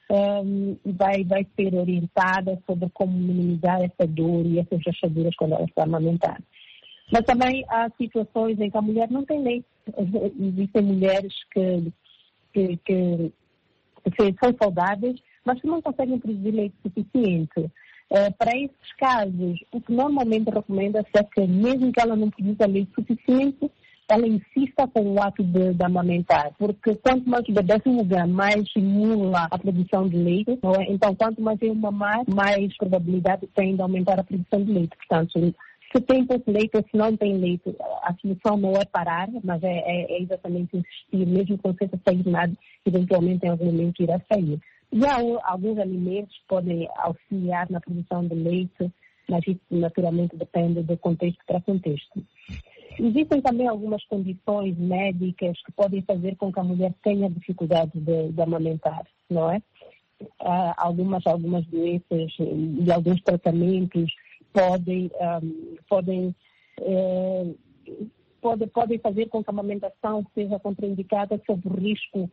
Um, e vai, vai ser orientada sobre como minimizar essa dor e essas rachaduras quando ela está a amamentar. Mas também há situações em que a mulher não tem leite. Existem mulheres que, que, que, que são saudáveis, mas que não conseguem produzir leite suficiente. Uh, para esses casos, o que normalmente recomenda-se é que, mesmo que ela não produza leite suficiente, ela insista com o ato de, de amamentar, porque quanto mais o bebê suga, mais estimula a produção de leite, não é? Então, quanto mais ele mamar, mais probabilidade tem de aumentar a produção de leite. Portanto, se tem pouco leite ou se não tem leite, a solução não é parar, mas é, é, é exatamente insistir, mesmo quando você sair nada, eventualmente em algum momento irá sair. E há alguns alimentos que podem auxiliar na produção de leite, mas isso naturalmente depende do contexto para contexto. Existem também algumas condições médicas que podem fazer com que a mulher tenha dificuldade de, de amamentar, não é? Uh, algumas, algumas doenças e alguns tratamentos podem, um, podem, uh, pode, podem fazer com que a amamentação seja contraindicada sob o risco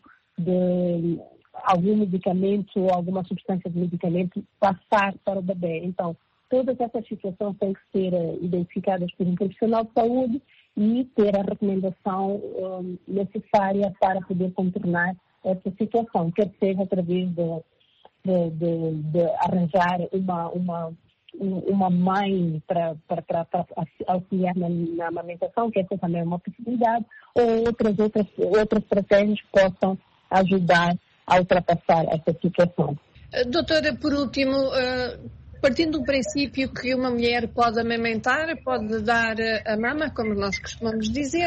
de algum medicamento ou alguma substância de medicamento passar para o bebê. Então, todas essas situações têm que ser uh, identificadas por um profissional de saúde e ter a recomendação um, necessária para poder contornar essa situação, quer seja através de, de, de, de arranjar uma, uma, uma mãe para auxiliar na, na amamentação, que essa também é uma possibilidade, ou outras, outras, outras estratégias que possam ajudar a ultrapassar essa situação. Doutora, por último, uh... partindo do princípio que uma mulher pode amamentar, pode dar a mama, como nós costumamos dizer,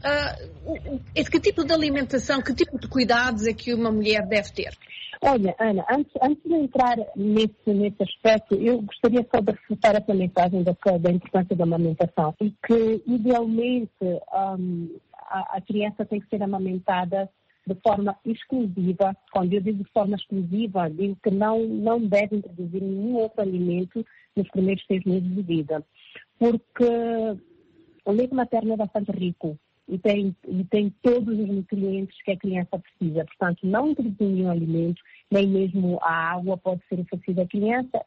uh, que tipo de alimentação, que tipo de cuidados é que uma mulher deve ter? Olha, Ana, antes, antes de entrar nesse, nesse aspecto, eu gostaria só de reforçar essa mensagem da, da importância da amamentação e que, idealmente, um, a, a criança tem que ser amamentada de forma exclusiva. Quando eu digo de forma exclusiva, digo que não, não deve introduzir nenhum outro alimento nos primeiros seis meses de vida. Porque o leite materno é bastante rico e tem, e tem todos os nutrientes que a criança precisa. Portanto, não introduzir nenhum alimento, nem mesmo a água pode ser oferecida à criança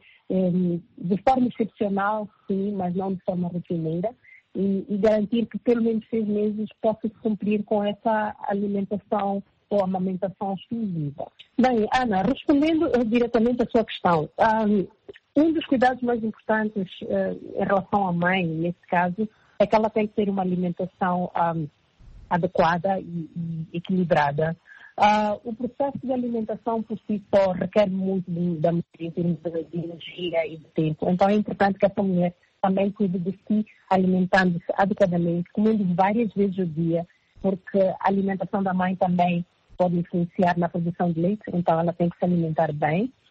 de forma excepcional, sim, mas não de forma rotineira. E, e garantir que pelo menos seis meses possa-se cumprir com essa alimentação ou amamentação exclusiva. Bem, Ana, respondendo uh, diretamente à sua questão, um, um dos cuidados mais importantes uh, em relação à mãe, nesse caso, é que ela tem que ter uma alimentação um, adequada e, e equilibrada. Uh, o processo de alimentação por si só requer muito de, de, em termos de, de energia e de tempo. Então é importante que essa mulher também cuide de si, alimentando-se adequadamente, comendo várias vezes ao dia, porque a alimentação da mãe também pode influenciar na produção de leite, então ela tem que se alimentar bem.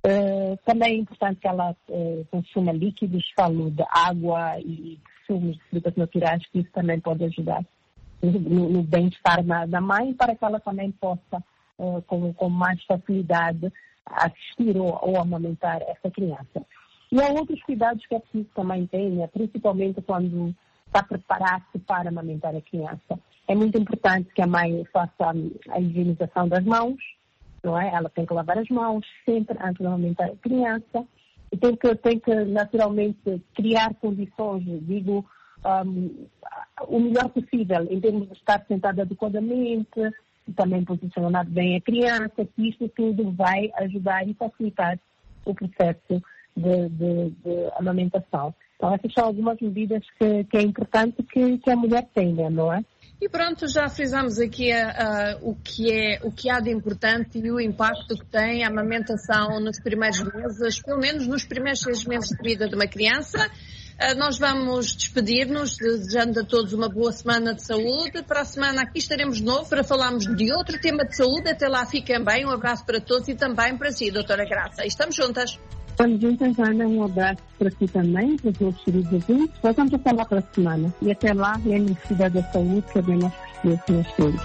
Uh, também é importante que ela uh, consuma líquidos, falo de água e sumos de frutas naturais, que isso também pode ajudar no, no bem-estar da mãe, para que ela também possa, uh, com, com mais facilidade, assistir ou, ou amamentar essa criança. E há outros cuidados que é preciso também tenha, principalmente quando está a preparar-se para amamentar a criança. É muito importante que a mãe faça a higienização das mãos, não é? Ela tem que lavar as mãos sempre antes de amamentar a criança e tem que, tem que naturalmente criar condições, digo, um, o melhor possível em termos de estar sentada adequadamente e também posicionar bem a criança, que isto tudo vai ajudar e facilitar o processo de, de, de amamentação. Então essas são algumas medidas que, que é importante que, que a mulher tenha, não é? E pronto, já frisamos aqui uh, uh, o, que é, o que há de importante e o impacto que tem a amamentação nos primeiros meses, pelo menos nos primeiros seis meses de vida de uma criança. Uh, nós vamos despedir-nos, desejando a todos uma boa semana de saúde. Para a semana aqui estaremos de novo para falarmos de outro tema de saúde. Até lá, fiquem bem. Um abraço para todos e também para si, doutora Graça. Estamos juntas. Estamos juntas, Ana. Um abraço para si também, para os nossos queridos ouvintes. Voltamos a falar para a semana. E até lá, lembre-se de cuidar da saúde, que é bem mais precioso que nós temos.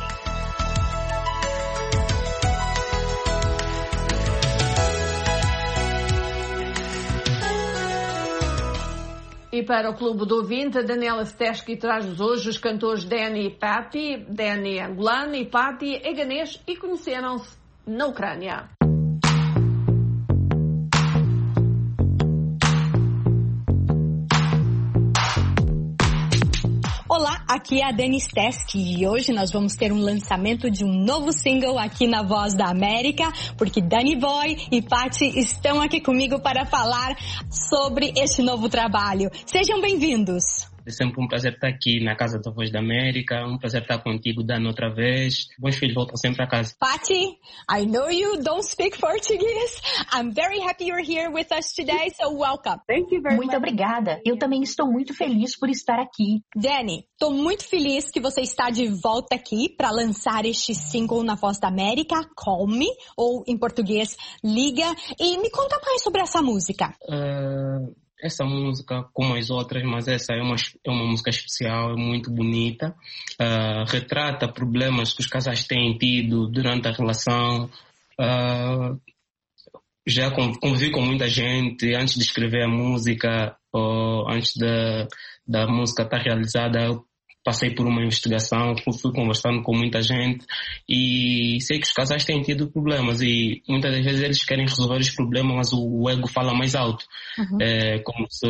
E para o Clube do Ouvinte, a Daniela Steski traz hoje os cantores Danny e Patty. Danny é angolano e Patty é ganês e conheceram-se na Ucrânia. Olá, aqui é a Dani Steski e hoje nós vamos ter um lançamento de um novo single aqui na Voz da América, porque Danny Boy e Patty estão aqui comigo para falar sobre este novo trabalho. Sejam bem-vindos! É sempre um prazer estar aqui na Casa da Voz da América, um prazer estar contigo, Dani, outra vez. Bons filhos voltam sempre a casa. Patty, I know you don't speak Portuguese. I'm very happy you're here with us today, so welcome. Thank you very muito much. Obrigada. Eu também estou muito feliz por estar aqui. Danny, estou muito feliz que você está de volta aqui para lançar este single na Voz da América, Call Me, ou em português, Liga. E me conta mais sobre essa música. Uh... Essa música, como as outras, mas essa é uma, é uma música especial, é muito bonita. Uh, retrata problemas que os casais têm tido durante a relação. Uh, já convivi com muita gente antes de escrever a música, ou antes da, da música estar realizada. Eu passei por uma investigação, fui conversando com muita gente e sei que os casais têm tido problemas e muitas das vezes eles querem resolver os problemas, mas o ego fala mais alto. Uhum. É como se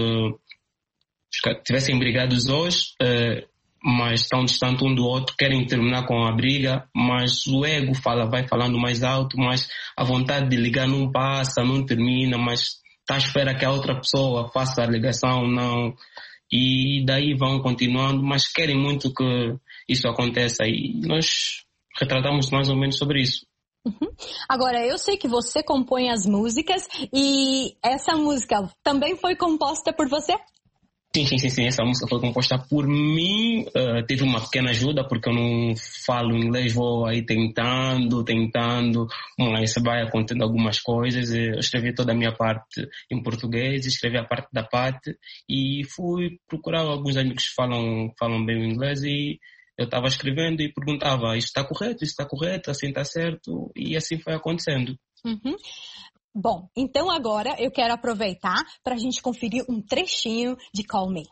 tivessem brigados hoje, é, mas estão distantes um do outro, querem terminar com a briga, mas o ego fala, vai falando mais alto, mas a vontade de ligar não passa, não termina, mas está à espera que a outra pessoa faça a ligação, não... E daí vão continuando, mas querem muito que isso aconteça e nós retratamos mais ou menos sobre isso. Uhum. Agora, eu sei que você compõe as músicas e essa música também foi composta por você? Sim, sim, sim, sim. Essa música foi composta por mim, uh, teve uma pequena ajuda porque eu não falo inglês, vou aí tentando, tentando, mas vai acontecendo algumas coisas. Eu escrevi toda a minha parte em português, escrevi a parte da Patty e fui procurar alguns amigos que falam, falam bem o inglês e eu estava escrevendo e perguntava, isto está correto, isto está correto, assim está certo, e assim foi acontecendo. Uhum. Bom, então agora eu quero aproveitar para a gente conferir um trechinho de Call Me.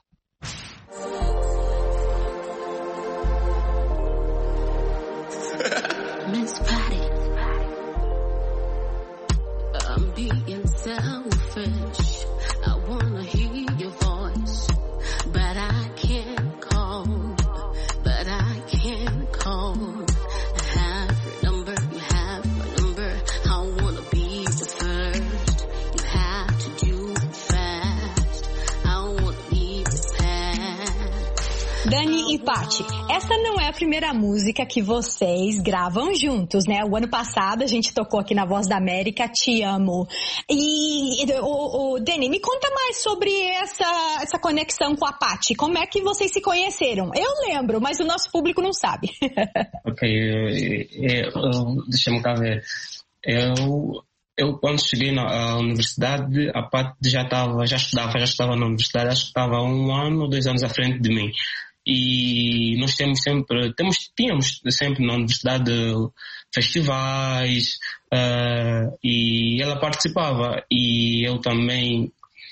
Miss Patty, I'm being selfish. I wanna hear your voice, but I can't call, but I can't call. I have your number, you have my number. I wanna be the first. You have to do it fast. I wanna leave the past. Dani e Patty, essa não é a primeira música que vocês gravam juntos, né? O ano passado a gente tocou aqui na Voz da América, Te Amo. E, o, o Dani, me conta mais sobre essa, essa conexão com a Patty. Como é que vocês se conheceram? Eu lembro, mas o nosso público não sabe. Ok, eu, eu, deixa-me cá ver. Eu eu quando cheguei na à universidade, a Paty já estava, já estudava, já estava na universidade, acho que estava um ano ou dois anos à frente de mim. E nós temos sempre, temos, tínhamos sempre na universidade festivais, uh, e ela participava, e eu também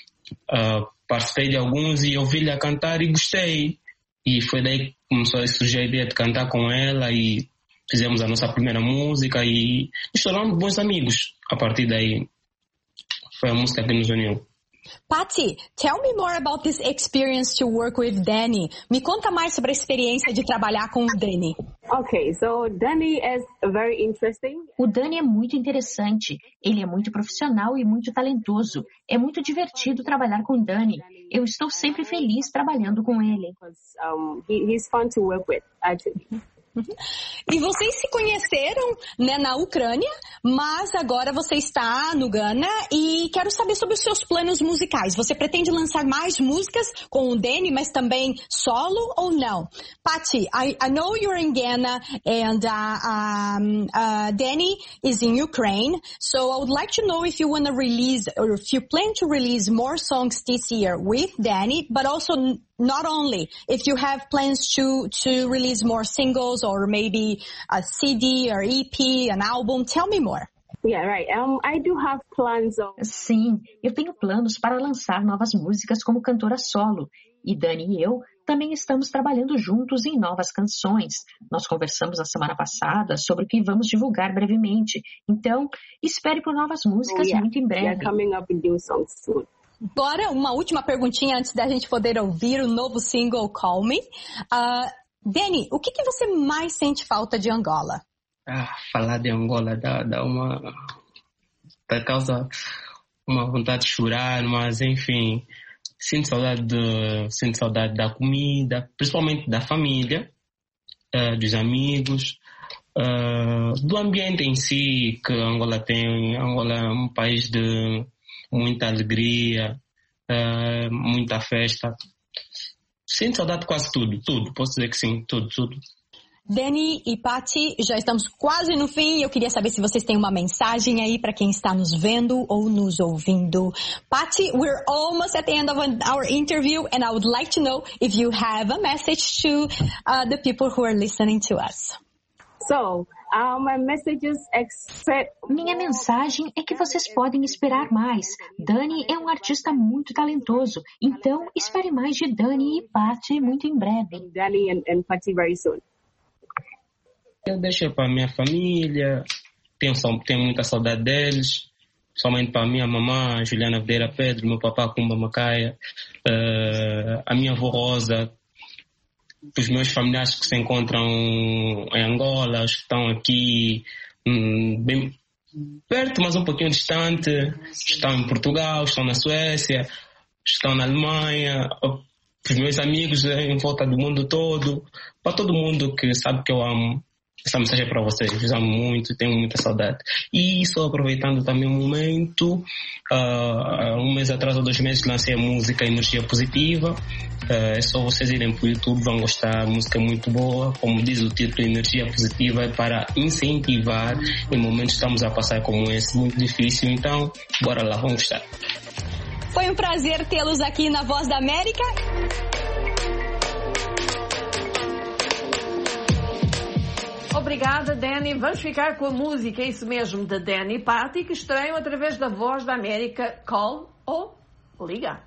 uh, participei de alguns e ouvi-lhe a cantar e gostei. E foi daí que começou a surgir a ideia de cantar com ela e fizemos a nossa primeira música e nos tornamos bons amigos. A partir daí foi a música que nos uniu. Paty, tell me more about this experience to work with Danny. Me conta mais sobre a experiência de trabalhar com o Danny. Okay, so Danny is very interesting. O Danny é muito interessante. Ele é muito profissional e muito talentoso. É muito divertido trabalhar com o Danny. Eu estou sempre feliz trabalhando com ele. Um, he, he's fun to work with, actually. E vocês se conheceram, né, na Ucrânia, mas agora você está no Ghana e quero saber sobre os seus planos musicais. Você pretende lançar mais músicas com o Danny, mas também solo ou não? Paty, I, I know you're in Ghana and uh, um, uh, Danny is in Ukraine, so I would like to know if you want to release or if you plan to release more songs this year with Danny, but also not only if you have plans to to release more singles or maybe a C D or E P, an album. Tell me more. Yeah, right. Um, I do have plans of... Sim, eu tenho planos para lançar novas músicas como cantora solo. E Danny e eu também estamos trabalhando juntos em novas canções. Nós conversamos na semana passada sobre o que vamos divulgar brevemente. Então, espere por novas músicas oh, yeah. muito em breve. Yeah, coming up with new songs soon. Agora, uma última perguntinha antes da gente poder ouvir o novo single Call Me. Uh, Danny, o que, que você mais sente falta de Angola? Ah, falar de Angola dá, dá uma... dá causa uma vontade de chorar, mas enfim, sinto saudade, de, sinto saudade da comida, principalmente da família, uh, dos amigos, uh, do ambiente em si que Angola tem. Angola é um país de muita alegria, uh, muita festa. Sinto saudade de quase tudo, tudo, posso dizer que sim, tudo, tudo. Danny e Paty, já estamos quase no fim. Eu queria saber se vocês têm uma mensagem aí para quem está nos vendo ou nos ouvindo. Paty, we're almost at the end of our interview and I would like to know if you have a message to uh, the people who are listening to us. So, uh, my messages expect... Minha mensagem é que vocês podem esperar mais. Danny é um artista muito talentoso, então espere mais de Danny e Paty muito em breve. Danny and, and Paty very soon. Eu deixo para a minha família, tenho, tenho muita saudade deles, somente para a minha mamãe, Juliana Videira Pedro, meu papá Kumba Macaia, uh, a minha avó Rosa, os meus familiares que se encontram em Angola, os que estão aqui um, bem perto, mas um pouquinho distante, estão em Portugal, estão na Suécia, estão na Alemanha, os meus amigos em volta do mundo todo, para todo mundo que sabe que eu amo. Essa mensagem é para vocês, eu amo muito, tenho muita saudade. E só aproveitando também um momento, uh, um mês atrás ou dois meses lancei a música Energia Positiva. Uh, é só vocês irem para o YouTube, vão gostar, a música é muito boa. Como diz o título, Energia Positiva é para incentivar em momentos que estamos a passar como esse, muito difícil. Então, bora lá, vamos gostar. Foi um prazer tê-los aqui na Voz da América. Obrigada, Danny. Vamos ficar com a música, é isso mesmo, da Danny e Paty, que estreiam através da Voz da América. Call ou Liga.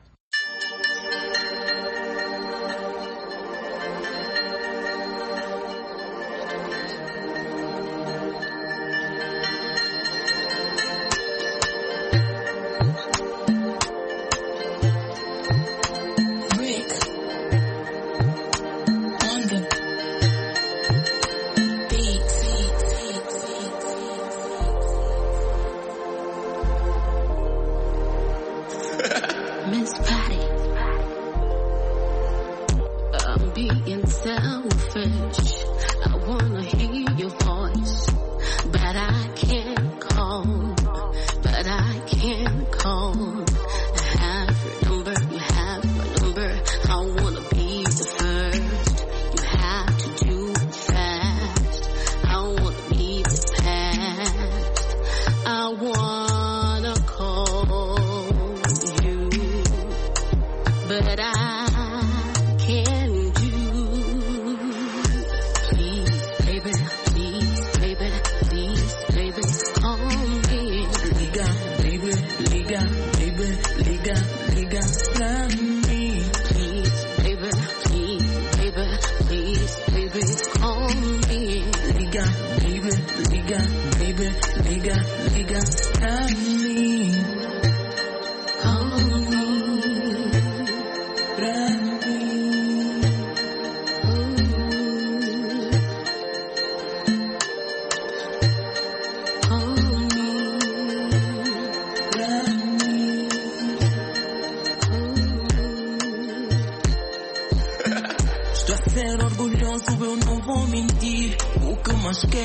Miss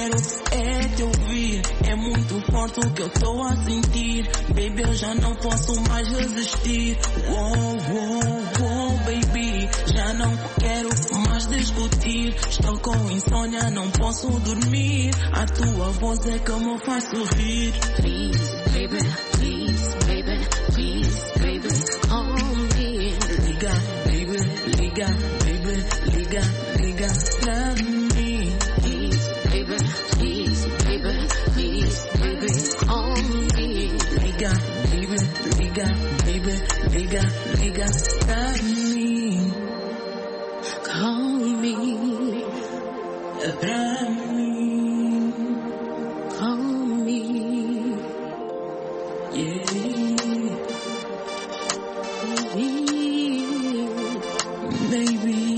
quero é te ouvir. É muito forte o que eu tô a sentir. Baby, eu já não posso mais resistir. Wow, wow, wow, baby. Já não quero mais discutir. Estou com insônia, não posso dormir. A tua voz é que me faz sorrir. Please, baby, please, baby, please, baby, call me. Liga, baby, liga, baby, liga, liga pra mim. Please, baby, please, baby, please, baby, call me. Liga, baby, liga, baby, liga, liga pra mim. Call me. Pra mim. Call me. Yeah. Baby.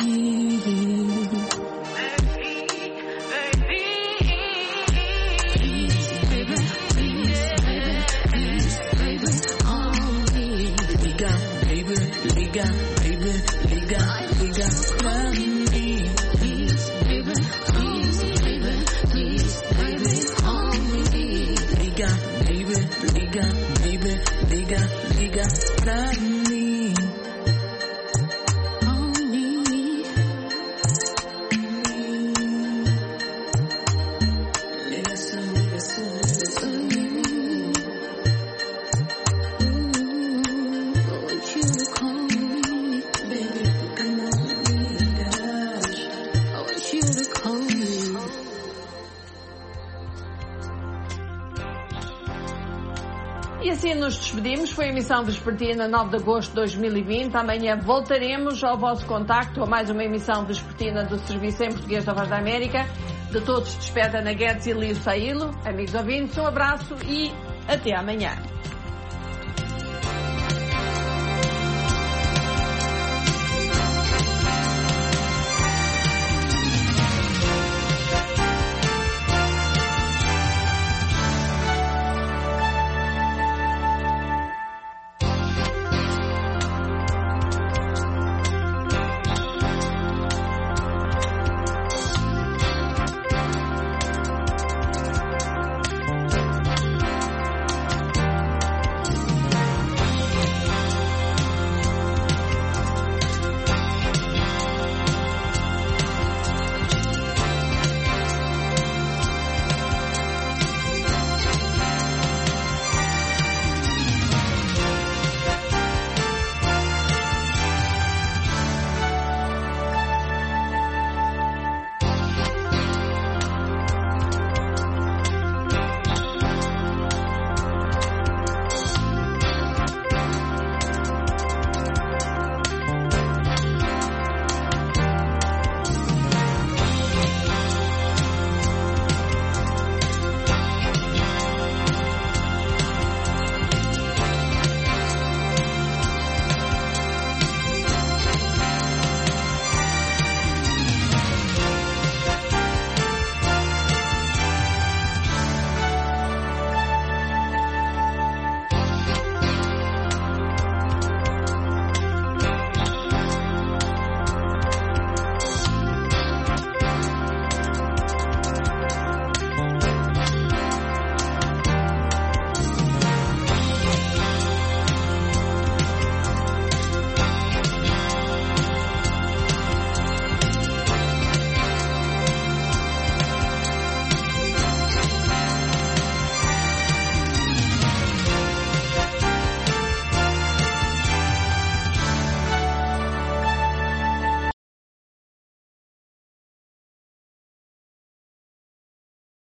Liga, baby, liga, liga pra mim. Please, baby, please, baby, please, baby, call me. Liga, baby, liga, baby, liga, liga pra mim. Call me. Ligação, ligação, ligação. E assim nos despedimos. Foi a emissão vespertina nove de agosto de dois mil e vinte. Amanhã voltaremos ao vosso contacto a mais uma emissão vespertina do Serviço em Português da Voz da América. De todos despede Ana Guedes e Lírio Saílo. Amigos ouvintes, um abraço e até amanhã.